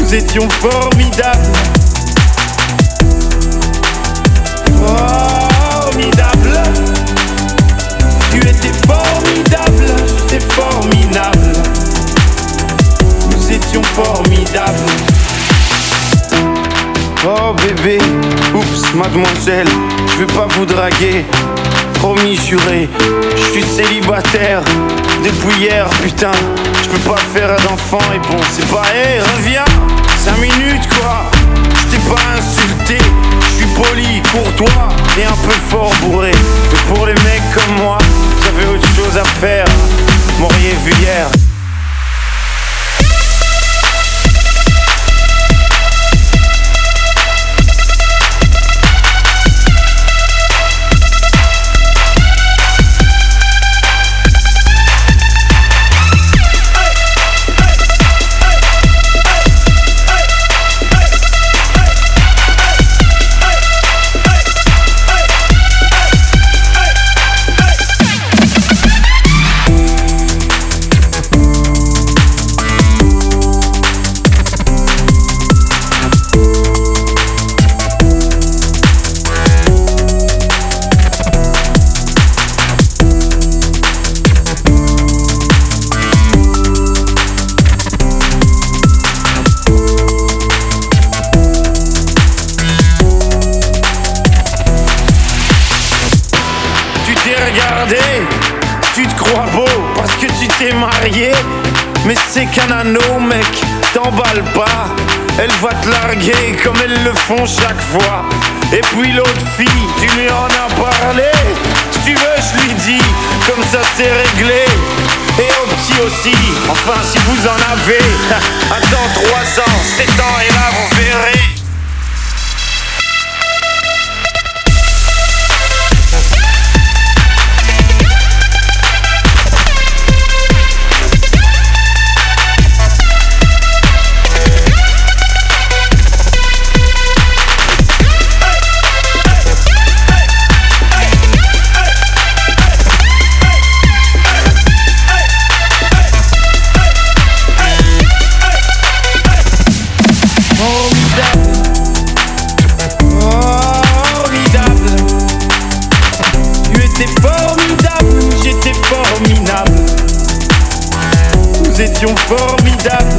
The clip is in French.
Nous étions formidables. Formidable. Tu étais formidable, j'étais formidable. Nous étions formidables. Oh bébé, oups mademoiselle, je vais pas vous draguer. Promis juré, je suis célibataire depuis hier, putain. Je peux pas faire d'enfant et bon c'est pas, hey, reviens, 5 minutes quoi. Je t'ai pas insulté, je suis poli, courtois et un peu fort bourré. Mais pour les mecs comme moi, j'avais autre chose à faire, m'auriez vu hier. Tu te crois beau parce que tu t'es marié, mais c'est qu'un anneau mec, t'emballe pas. Elle va te larguer comme elles le font chaque fois. Et puis l'autre fille, tu lui en as parlé. Si tu veux je lui dis, comme ça c'est réglé. Et au petit aussi, enfin si vous en avez. Attends 3 ans, 7 ans et là vous verrez. Formidable, j'étais formidable. Nous étions formidables.